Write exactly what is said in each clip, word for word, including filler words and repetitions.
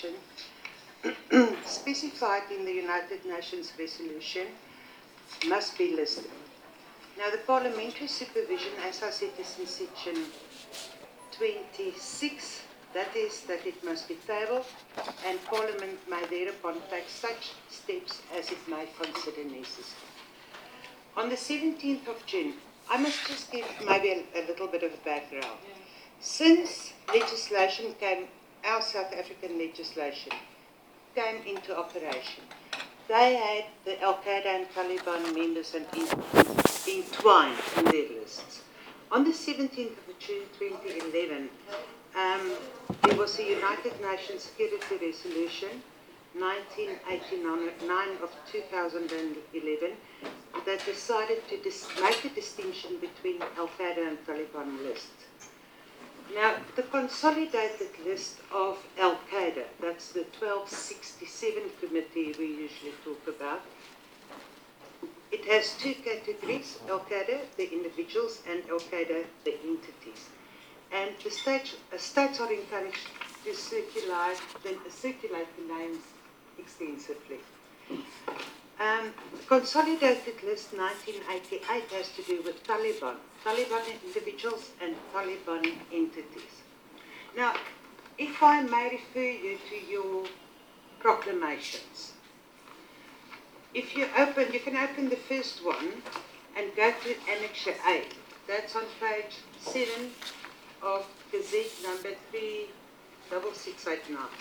legislation specified in the United Nations resolution must be listed. Now, the parliamentary supervision, as I said, is in section twenty-six. That is, that it must be tabled, and Parliament may thereupon take such steps as it may consider necessary. On the seventeenth of June, I must just give maybe a, a little bit of a background. Since legislation came, our South African legislation came into operation, they had the Al-Qaeda and Taliban members and entwined in their lists. On the seventeenth of June twenty eleven, um, there was a United Nations Security Resolution nineteen eighty-nine of two thousand eleven that decided to dis make a distinction between Al-Qaeda and Taliban lists. Now, the consolidated list of Al-Qaeda, that's the twelve sixty-seven committee we usually talk about, it has two categories, Al-Qaeda, the individuals, and Al-Qaeda, the entities. And the states, uh, states are encouraged to circulate, then, uh, circulate the names extensively. Um, the consolidated list nineteen eighty-eight has to do with Taliban, Taliban individuals and Taliban entities. Now, if I may refer you to your proclamations, if you open, you can open the first one and go to Annexure A. That's on page seven of Gazette number three six six eight nine.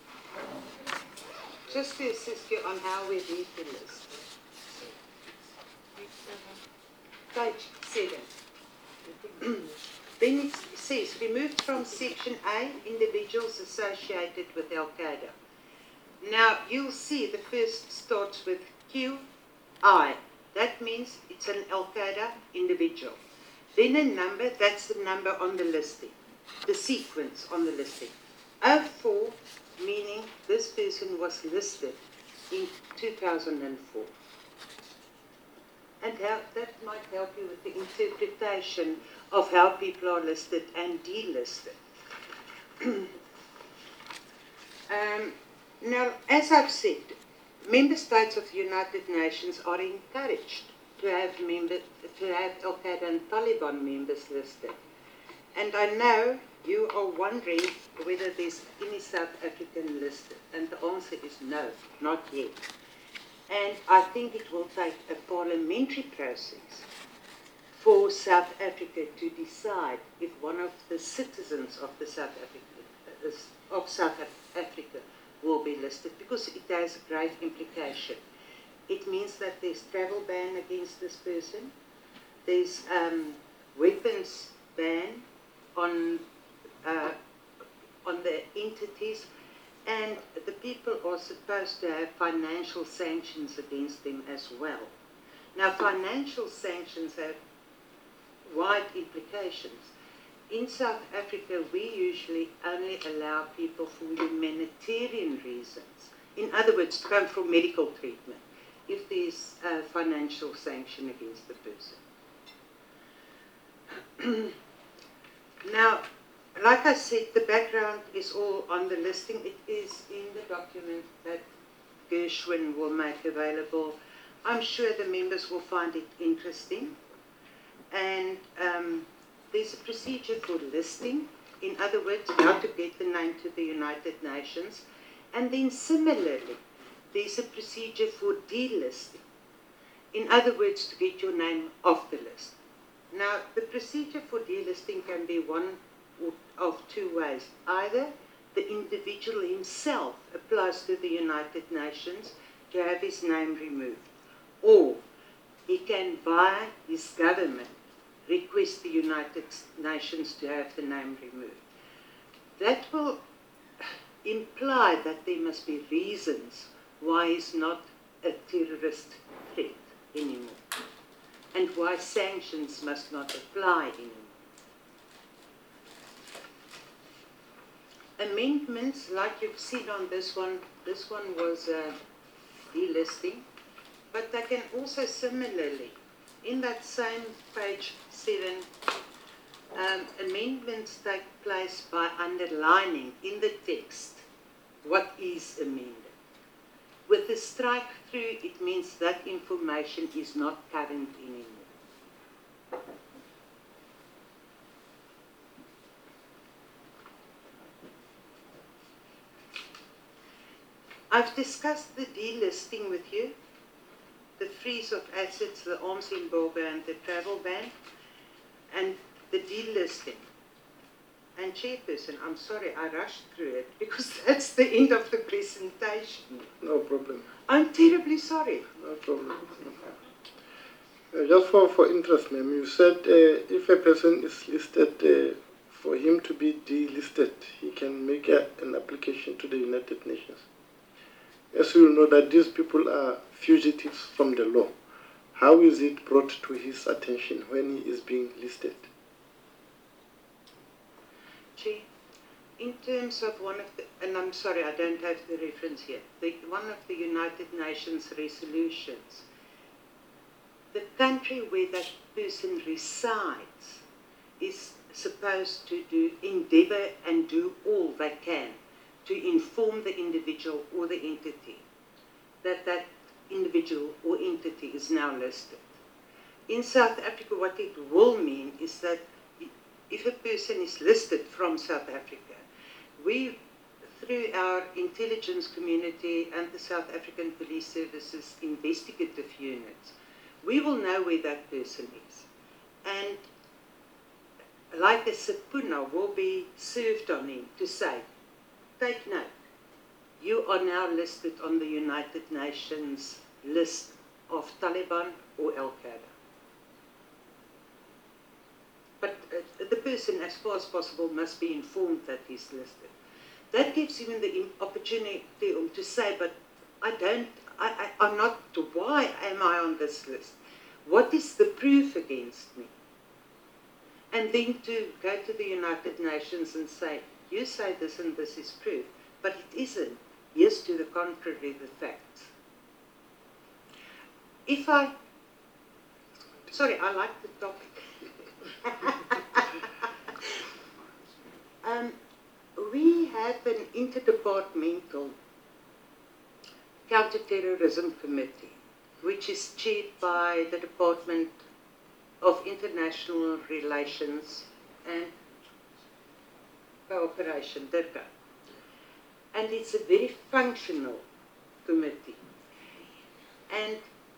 Just to assist you on how we read the list. Page seven. Then it says, removed from section A, individuals associated with Al-Qaeda. Now, you'll see the first starts with Q I. That means it's an Al-Qaeda individual. Then a number, that's the number on the listing, the sequence on the listing. oh four, meaning this person was listed in two thousand four. And how, that might help you with the interpretation of how people are listed and delisted. um, now, as I've said, member states of the United Nations are encouraged to have, member, to have Al-Qaeda and Taliban members listed. And I know you are wondering whether there's any South African listed, and the answer is no, not yet. And I think it will take a parliamentary process for South Africa to decide if one of the citizens of the South Africa, of South Africa will be listed, because it has a great implication. It means that there's travel ban against this person, there's um, weapons ban on uh, on the entities, and the people are supposed to have financial sanctions against them as well. Now, financial sanctions have wide implications. In South Africa, we usually only allow people for humanitarian reasons. In other words, to come for medical treatment, if there's a financial sanction against the person. Now, like I said, the background is all on the listing. It is in the document that Gershwin will make available. I'm sure the members will find it interesting. And um, there's a procedure for listing, in other words, how to get the name to the United Nations. And then similarly, there's a procedure for delisting, in other words, to get your name off the list. Now, the procedure for delisting can be one of two ways. Either the individual himself applies to the United Nations to have his name removed, or he can, via his government, request the United Nations to have the name removed. That will imply that there must be reasons why he's not a terrorist threat anymore, and why sanctions must not apply anymore. Amendments, like you've seen on this one, this one was uh, delisting, but they can also similarly, in that same page seven, um, amendments take place by underlining in the text what is amended. With the strike through, it means that information is not current anymore. I've discussed the delisting with you, the freeze of assets, the arms embargo and the travel ban, and the delisting. And Chairperson, I'm sorry, I rushed through it because that's the end of the presentation. No problem. I'm terribly sorry. No problem. Uh, just for, for interest, ma'am, you said uh, if a person is listed, uh, for him to be delisted, he can make a, an application to the United Nations. As you know that these people are fugitives from the law, how is it brought to his attention when he is being listed? Chair, in terms of one of the, and I'm sorry, I don't have the reference here, the, one of the United Nations resolutions, the country where that person resides is supposed to do, endeavor and do all they can to inform the individual or the entity that that individual or entity is now listed. In South Africa, what it will mean is that if a person is listed from South Africa, we, through our intelligence community and the South African Police Services investigative units, we will know where that person is. And like a subpoena will be served on him to say, take note, you are now listed on the United Nations list of Taliban or Al-Qaeda. But uh, the person, as far as possible, must be informed that he's listed. That gives him the opportunity to say, but I don't, I, I, I'm not, why am I on this list? What is the proof against me? And then to go to the United Nations and say, you say this and this is proof, but it isn't. Yes, to the contrary, the facts. If I, sorry, I like the topic. um, we have an interdepartmental counterterrorism committee, which is chaired by the Department of International Relations and Cooperation, DIRCA. And it's a very functional committee. And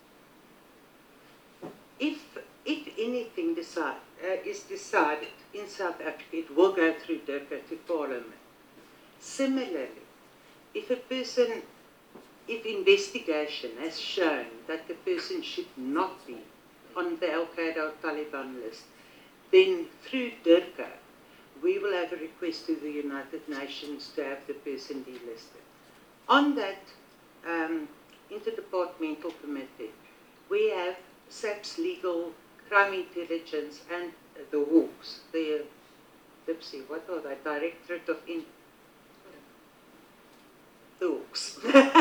if, if anything decide, uh, is decided in South Africa, it will go through DIRCA to Parliament. Similarly, if a person, if investigation has shown that the person should not be on the Al-Qaeda or Taliban list, then through DIRCA, we will have a request to the United Nations to have the person delisted. On that um, interdepartmental committee, we have SAPS Legal, Crime Intelligence, and uh, the Hawks, the, let's see, what are they? Directorate of In the Hawks.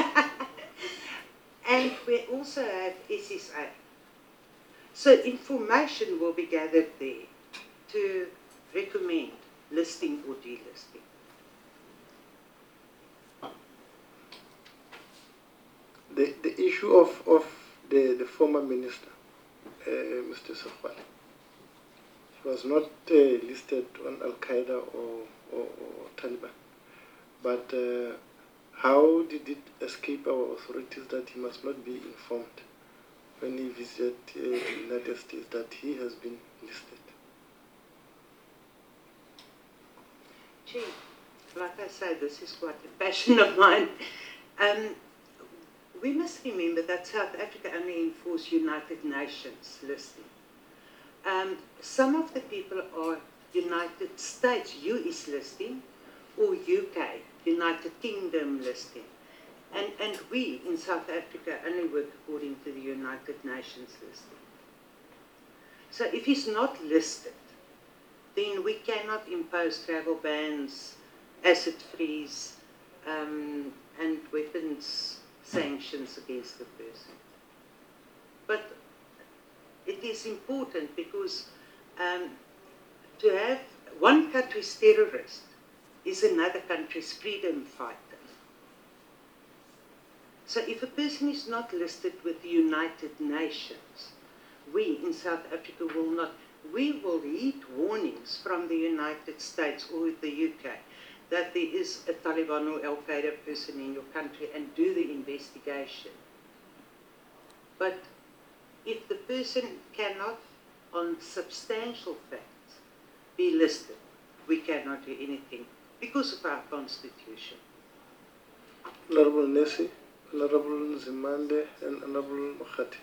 And we also have S S A. So information will be gathered there to recommend listing or delisting. The, the issue of, of the, the former minister, uh, Mister Safwala, he was not uh, listed on Al-Qaeda or, or, or Taliban, but uh, how did it escape our authorities that he must not be informed when he visited uh, the United States that he has been listed? Gee, like I say, this is quite a passion of mine. Um, we must remember that South Africa only enforces United Nations listing. Um, some of the people are United States, U S listing, or U K, United Kingdom listing. And, and we in South Africa only work according to the United Nations listing. So if he's not listed, then we cannot impose travel bans, asset freeze, um, and weapons sanctions against the person. But it is important because um, to have one country's terrorist is another country's freedom fighter. So if a person is not listed with the United Nations, we in South Africa will not, we will heed warnings from the United States or the U K that there is a Taliban or Al-Qaeda person in your country and do the investigation. But if the person cannot, on substantial facts, be listed, we cannot do anything because of our constitution. Honorable Nessie, Honorable Zimande, and Honorable Makati.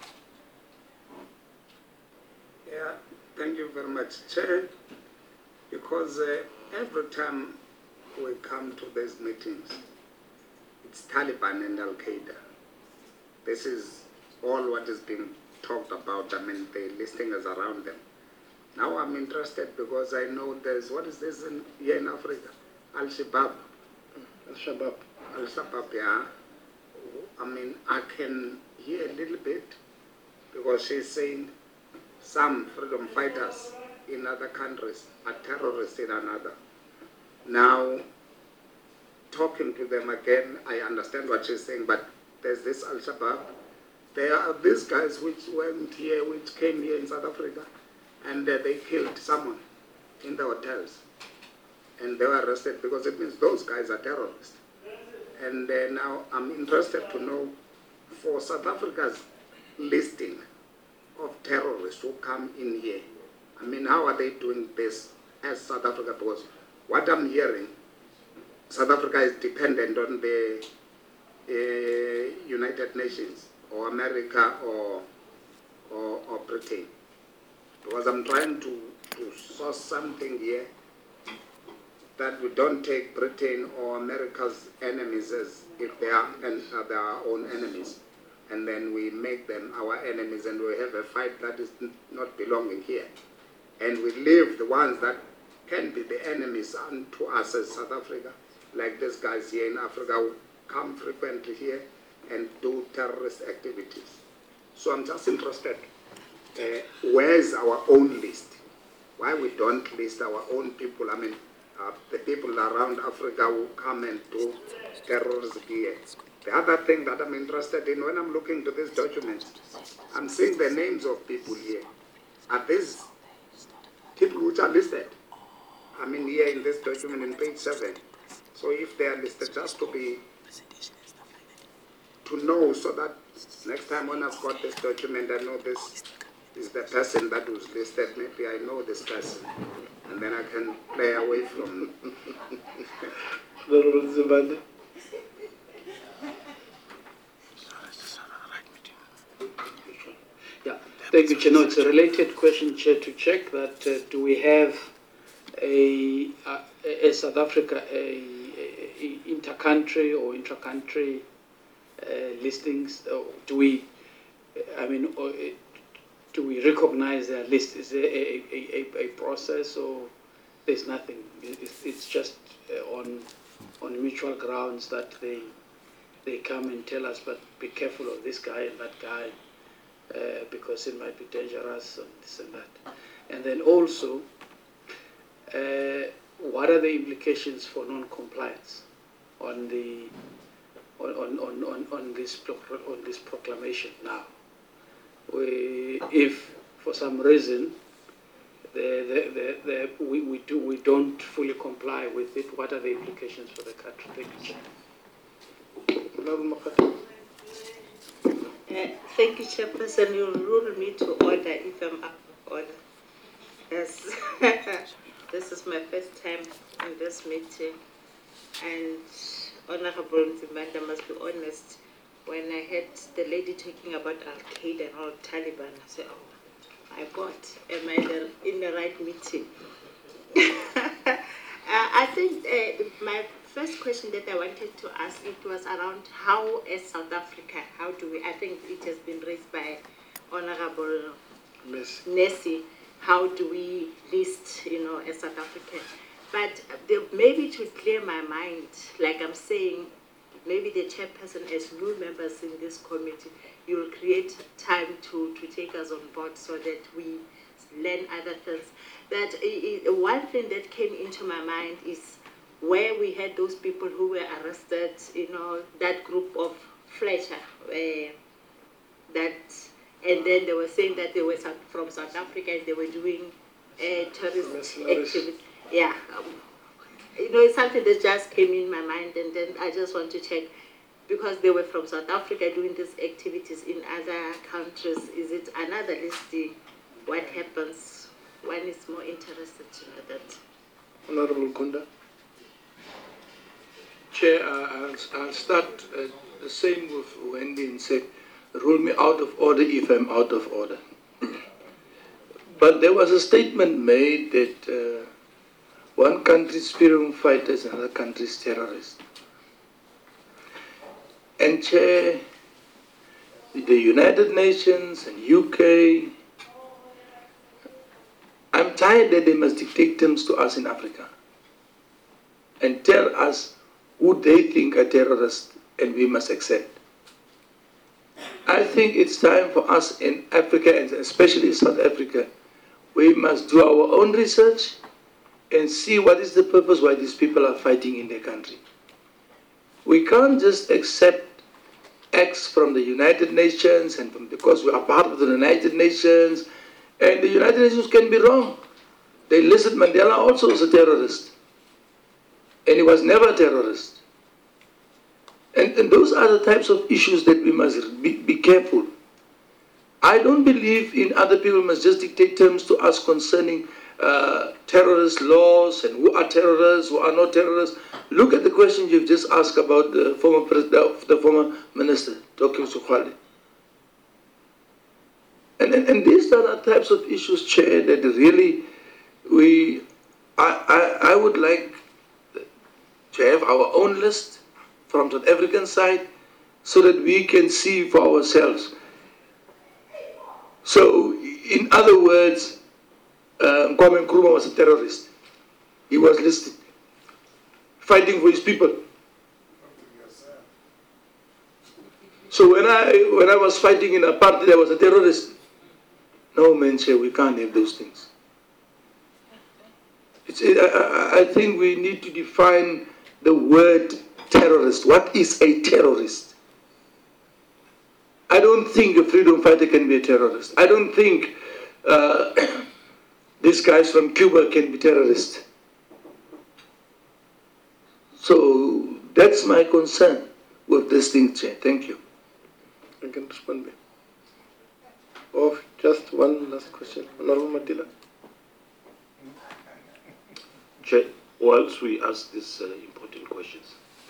Yeah, thank you very much, Chair. Because uh, every time we come to these meetings, it's Taliban and Al-Qaeda. This is all what is being talked about. I mean, the listing is around them. Now I'm interested because I know there's, what is this in, here in Africa? Al-Shabaab. Al-Shabaab. Al-Shabaab, yeah. I mean, I can hear a little bit because she's saying some freedom fighters in other countries are terrorists in another. Now, talking to them again, I understand what she's saying, but there's this Al-Shabaab. There are these guys which went here, which came here in South Africa, and uh, they killed someone in the hotels. And they were arrested because it means those guys are terrorists. And uh, now I'm interested to know, for South Africa's listing of terrorists who come in here, I mean, how are they doing this as South Africa? Because what I'm hearing, South Africa is dependent on the uh, United Nations or America or, or, or Britain. Because I'm trying to, to source something here that we don't take Britain or America's enemies as if they are, and, uh, they are our own enemies. And then we make them our enemies and we have a fight that is not belonging here. And we leave the ones that can be the enemies unto us as South Africa, like these guys here in Africa who come frequently here and do terrorist activities. So I'm just interested, uh, where's our own list? Why we don't list our own people? I mean, uh, the people around Africa who come and do terrorism here. The other thing that I'm interested in, when I'm looking to these documents, I'm seeing the names of people here. Are these people which are listed? I mean, here in this document in page seven. So if they are listed, just to be, to know, so that next time when I've got this document, I know this is the person that was listed. Maybe I know this person, and then I can play away from. Honorable Zimande. Yeah, thank you, Chair. No, it's a related question, Chair, to check that uh, do we have a, uh, a South Africa, a, a, a inter-country or intra-country uh, listings? Or do we, I mean, or, uh, do we recognize their list? Is there a, a, a, a process, or there's nothing? It's, it's just uh, on on mutual grounds that they they come and tell us, but be careful of this guy and that guy. Uh, because it might be dangerous and this and that. And then also, uh, what are the implications for non-compliance on the on, on, on, on this on this proclamation now? We, if for some reason the, the, the, the, we, we do we don't fully comply with it, what are the implications for the country? Thank you. Uh, thank you, Chairperson. You'll rule me to order if I'm out of order. Yes. This is my first time in this meeting. And Honorable Zimande, I must be honest, when I heard the lady talking about Al-Qaeda and all Taliban, I said, oh my God, am I in the right meeting? uh, I think uh, my first question that I wanted to ask, it was around how, as South Africa, how do we, I think it has been raised by Honorable Nessie, how do we list, you know, as South African? But the, maybe to clear my mind, like I'm saying, maybe the chairperson, as new members in this committee, you'll create time to, to take us on board so that we learn other things. That uh, one thing that came into my mind is where we had those people who were arrested, you know, that group of Fletcher, uh, that, and then they were saying that they were South, from South Africa and they were doing uh, terrorist Mercenaries. activity. Yeah, um, you know, it's something that just came in my mind, and then I just want to check, because they were from South Africa doing these activities in other countries. Is it another listing? What happens? One is more interested to know that. Honorable Kunda. Chair, uh, I'll, I'll start uh, the same with Wendy and say, rule me out of order if I'm out of order. But there was a statement made that uh, one country's freedom fighters, another country's terrorists. And Chair, the United Nations and U K, I'm tired that they must dictate terms to us in Africa and tell us who they think are terrorists and we must accept. I think it's time for us in Africa, and especially South Africa, we must do our own research and see what is the purpose why these people are fighting in their country. We can't just accept acts from the United Nations and from, because we are part of the United Nations, and the United Nations can be wrong. They listed Mandela also as a terrorist, and he was never a terrorist. And, and those are the types of issues that we must be, be careful. I don't believe in other people must just dictate terms to us concerning uh, terrorist laws and who are terrorists, who are not terrorists. Look at the question you've just asked about the former president, the former minister, Doctor Sukhwale. And, and, and these are the types of issues, Chair, that really we, I, I, I would like to have our own list from the African side so that we can see for ourselves. So, in other words, uh, Kwame Nkrumah was a terrorist. He was listed, fighting for his people. So when I, when I was fighting in a party, I was a terrorist. No, man, say we can't have those things. It's, I, I think we need to define the word terrorist. What is a terrorist? I don't think a freedom fighter can be a terrorist. I don't think uh, these guys from Cuba can be terrorists. So that's my concern with this thing, Chair. Thank you. I can respond back. Oh, just one last question. Honorable Matila. Chair, whilst we ask these uh, important questions,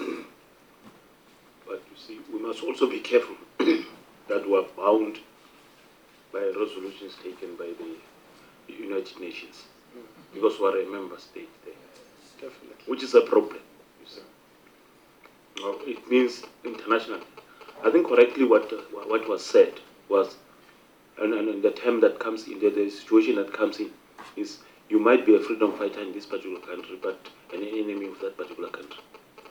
but you see, we must also be careful that we are bound by resolutions taken by the United Nations, because we are a member state there, Definitely. which is a problem. You see. Now, it means international. I think correctly what uh, what was said was, and, and, and the term that comes in, the, the situation that comes in, is you might be a freedom fighter in this particular country, but an enemy of that particular country.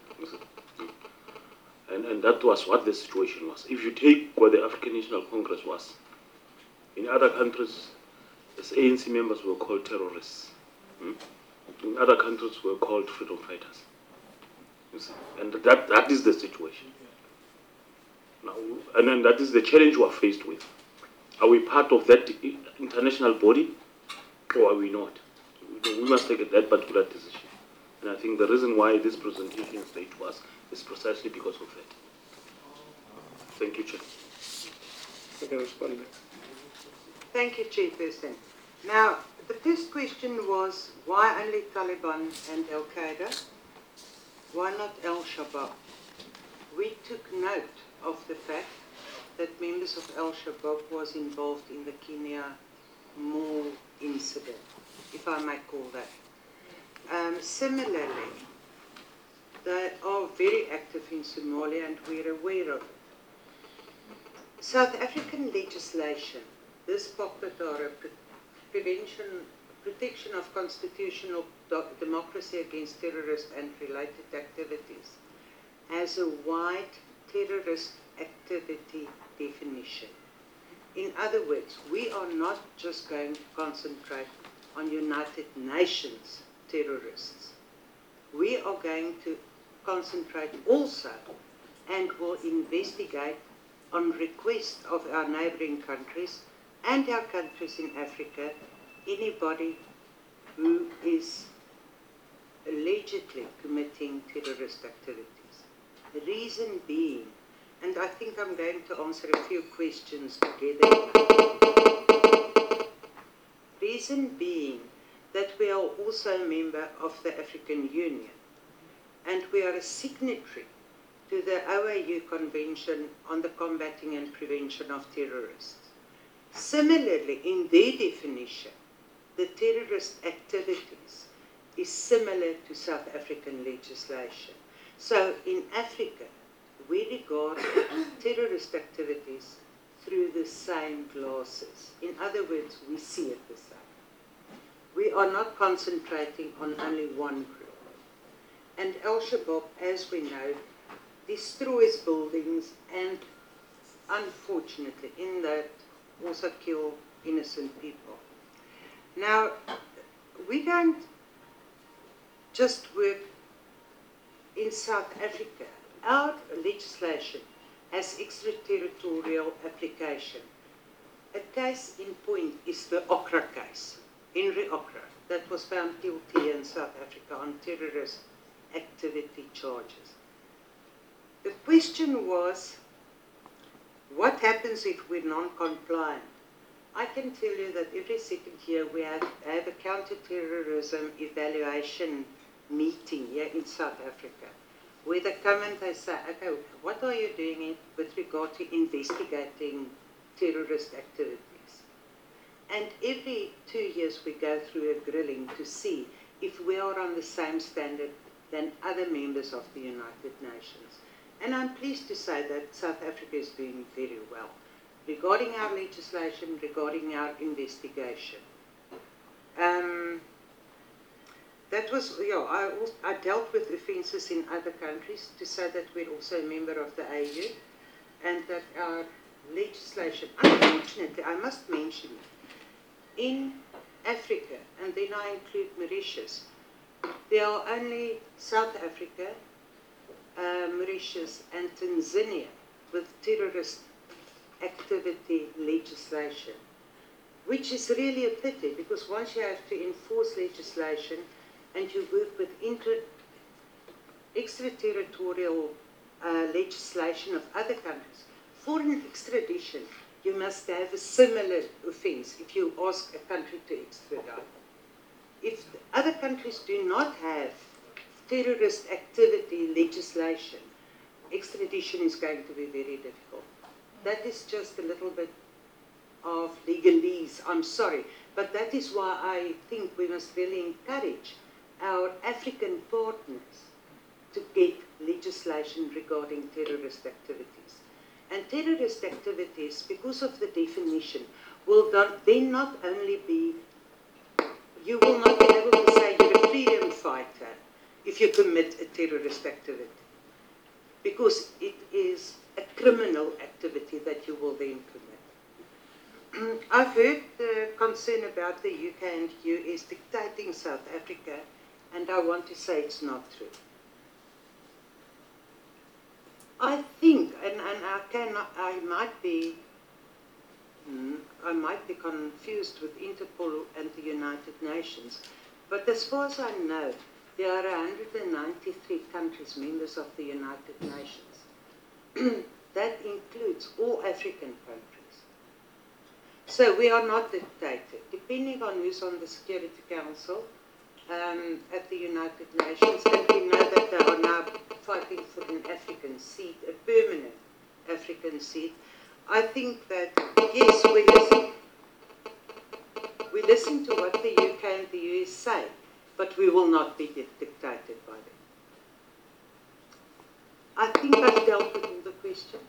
And, and that was what the situation was. If you take what the African National Congress was, in other countries, as A N C members were called terrorists. Hmm? In other countries, were called freedom fighters. You see? And that, that is the situation. Now, and then that is the challenge we are faced with. Are we part of that international body, or are we not? We must take that particular decision. And I think the reason why this presentation is made to us is precisely because of that. Thank you, Chair. I can respond back. Thank you, Chairperson. Now, the first question was, why only Taliban and Al-Qaeda? Why not Al-Shabaab? We took note of the fact that members of Al-Shabaab was involved in the Kenya Mall incident, if I might call that. Um, similarly, they are very active in Somalia and we're aware of it. South African legislation, this Pakadara prevention, protection of constitutional democracy against terrorist and related activities, has a wide terrorist activity definition. In other words, we are not just going to concentrate on United Nations terrorists. We are going to concentrate also and will investigate on request of our neighboring countries and our countries in Africa anybody who is allegedly committing terrorist activities. The reason being, and I think I'm going to answer a few questions together. Reason being that we are also a member of the African Union, and we are a signatory to the O A U Convention on the Combating and Prevention of Terrorists. Similarly, in their definition, the terrorist activities is similar to South African legislation. So in Africa, we regard terrorist activities through the same glasses. In other words, we see it the same. We are not concentrating on only one group. And Al-Shabaab, as we know, destroys buildings and, unfortunately, in that also kill innocent people. Now, we don't just work in South Africa. Our legislation has extraterritorial application. A case in point is the Okra case, Henry Okra, that was found guilty in South Africa on terrorist activity charges. The question was, what happens if we're non-compliant? I can tell you that every second year we have, have a counter-terrorism evaluation meeting here in South Africa, where they come and they say, okay, what are you doing with regard to investigating terrorist activities? And every two years we go through a grilling to see if we are on the same standard than other members of the United Nations. And I'm pleased to say that South Africa is doing very well regarding our legislation, regarding our investigation. Um, that was, yeah, I, also, I dealt with offences in other countries to say that we're also a member of the A U and that our legislation, unfortunately, I must mention it, in Africa, and then I include Mauritius, there are only South Africa, uh, Mauritius and Tanzania with terrorist activity legislation, which is really a pity because once you have to enforce legislation and you work with inter extraterritorial uh, legislation of other countries, for an extradition, you must have a similar offense if you ask a country to extradite. If other countries do not have terrorist activity legislation, extradition is going to be very difficult. That is just a little bit of legalese, I'm sorry, but that is why I think we must really encourage our African partners to get legislation regarding terrorist activities. And terrorist activities, because of the definition, will then not only be, you will not be able to say you're a freedom fighter if you commit a terrorist activity, because it is a criminal activity that you will then commit. I've heard the concern about the U K and U S dictating South Africa, and I want to say it's not true. I think, and, and I cannot, I might be, I might be confused with Interpol and the United Nations, but as far as I know, there are one hundred ninety-three countries members of the United Nations. That includes all African countries. So we are not dictated. Depending on who's on the Security Council um, at the United Nations, and we know that they are now fighting for an African seat, a permanent African seat, I think that, yes, we listen, we listen to what the U K and the U S say, but we will not be dictated by them. I think I've dealt with all the questions.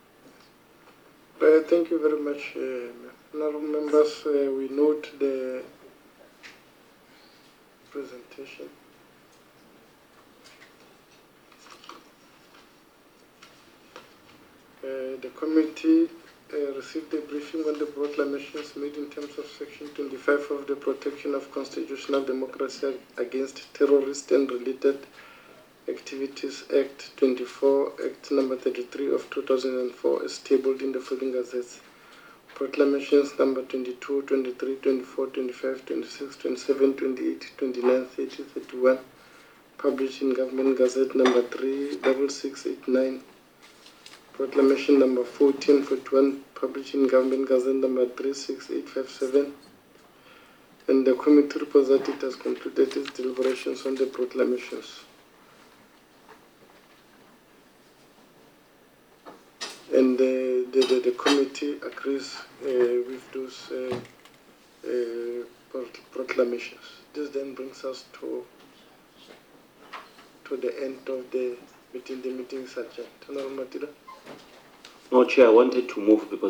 Uh, thank you very much, uh, honourable members. Uh, we note the presentation. Uh, the committee uh, received a briefing on the proclamations made in terms of Section twenty-five of the Protection of Constitutional Democracy Against Terrorist and Related Activities Act twenty-four, Act number thirty-three of two thousand four is tabled in the following gazettes. Proclamations number twenty-two, twenty-three, twenty-four, twenty-five, twenty-six, twenty-seven, twenty-eight, twenty-nine, thirty, thirty-one, published in Government Gazette number three six six eight nine. Proclamation number fourteen forty-one, published in Government Gazette number three six eight five seven. And the committee reports that it has concluded its deliberations on the proclamations. And the, the, the, the committee agrees uh, with those uh, uh, pro- proclamations. This then brings us to to the end of the meeting. The meeting is adjourned. Honorable Matida. No, Chair, I wanted to move because